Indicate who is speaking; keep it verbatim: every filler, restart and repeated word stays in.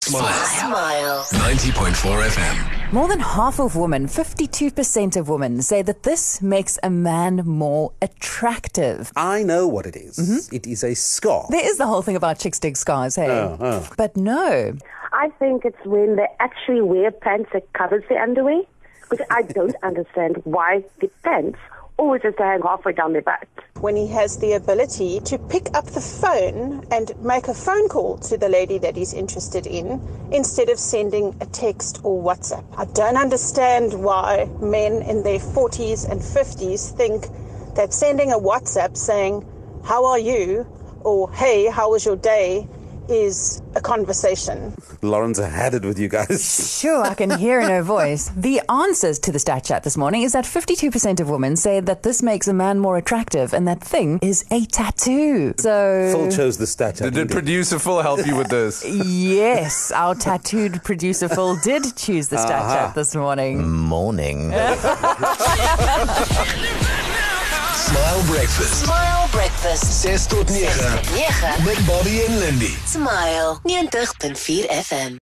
Speaker 1: Smile. Smile. ninety point four F M.
Speaker 2: More than half of women, fifty-two percent of women, say that this makes a man more attractive.
Speaker 3: I know what it is. Mm-hmm. It is a scar.
Speaker 2: There is the whole thing about chicks dig scars, hey?
Speaker 3: Oh, oh.
Speaker 2: But no.
Speaker 4: I think it's when they actually wear pants that covers their underwear. Because I don't understand why the pants always has to hang halfway down their butt.
Speaker 5: When he has the ability to pick up the phone and make a phone call to the lady that he's interested in instead of sending a text or WhatsApp. I don't understand why men in their forties and fifties think that sending a WhatsApp saying, "How are you?" or "Hey, how was your day?" is a conversation.
Speaker 3: Lawrence had it with you guys.
Speaker 2: Sure, I can hear in her voice. The answers to the stat chat this morning is that fifty-two percent of women say that this makes a man more attractive, and that thing is a tattoo. So
Speaker 3: Phil chose the stat chat.
Speaker 6: Did producer Phil help you with this?
Speaker 2: Yes, our tattooed producer Phil did choose the stat uh-huh. chat this morning.
Speaker 1: Morning. Smile Breakfast. Smile Breakfast. zes tot nege. Met Bobby en Lindy. Smile ninety point four F M.